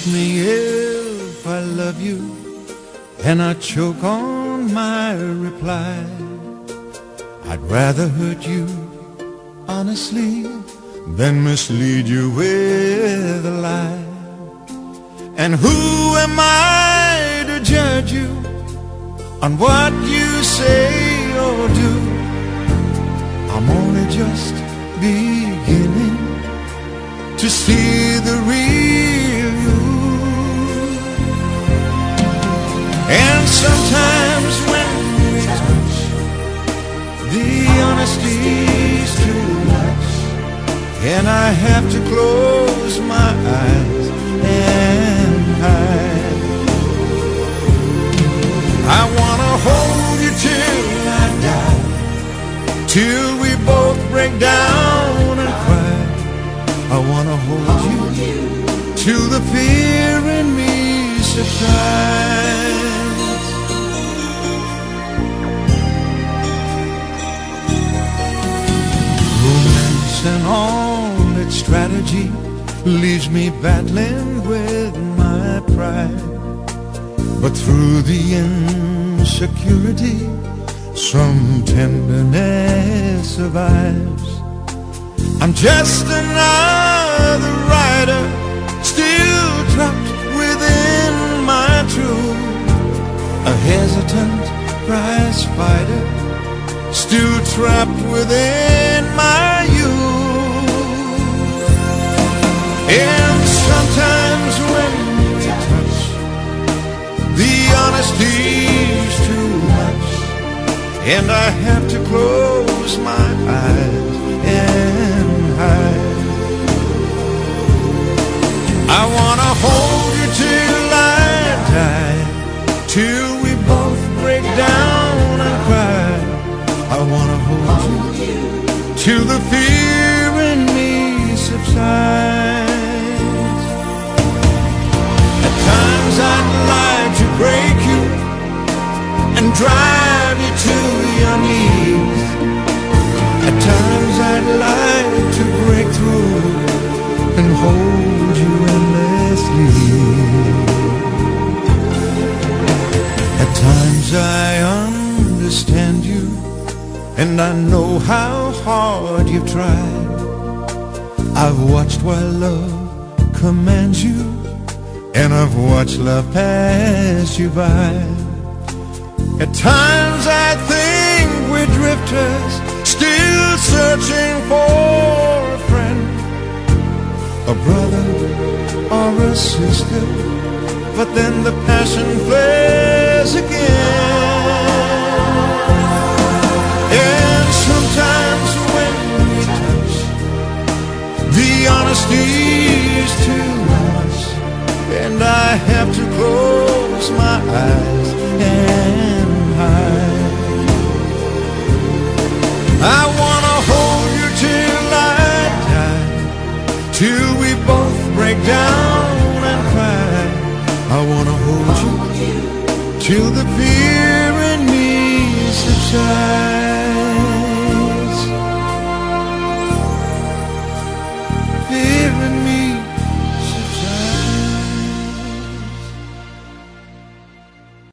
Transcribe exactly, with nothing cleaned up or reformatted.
ask me if I love you, and I choke on my reply. I'd rather hurt you honestly than mislead you with a lie. And who am I to judge you on what you say or do? I'm only just beginning to see the real you. And sometimes when we touch, the honesty's too much, and I have to close my eyes and hide. I wanna hold you till I die, till we both break down and cry. I wanna hold you till the fear in me subsides. Romance and all its strategy leaves me battling with my pride. But through the insecurity, some tenderness survives. I'm just another rider, still trapped within my truth. A hesitant prize fighter, still trapped within my youth. And sometimes when we touch, the honesty's too much, and I have to close my eyes and hide. I wanna hold you till I die, till we both break down and cry. I wanna hold you till the fear in me subsides. At times I'd like to break you and drive you to your knees. At times I'd like to break through and hold you endlessly. At times I understand you, and I know how hard you've tried. I've watched while love commands you, and I've watched love pass you by. At times I think we're drifters, still searching for a friend, a brother or a sister, but then the passion flares again. And sometimes when we touch, the honesty's too much, and I have to close my eyes and hide. I wanna hold you till I die, till we both break down and cry. I wanna hold you till the fear in me subsides.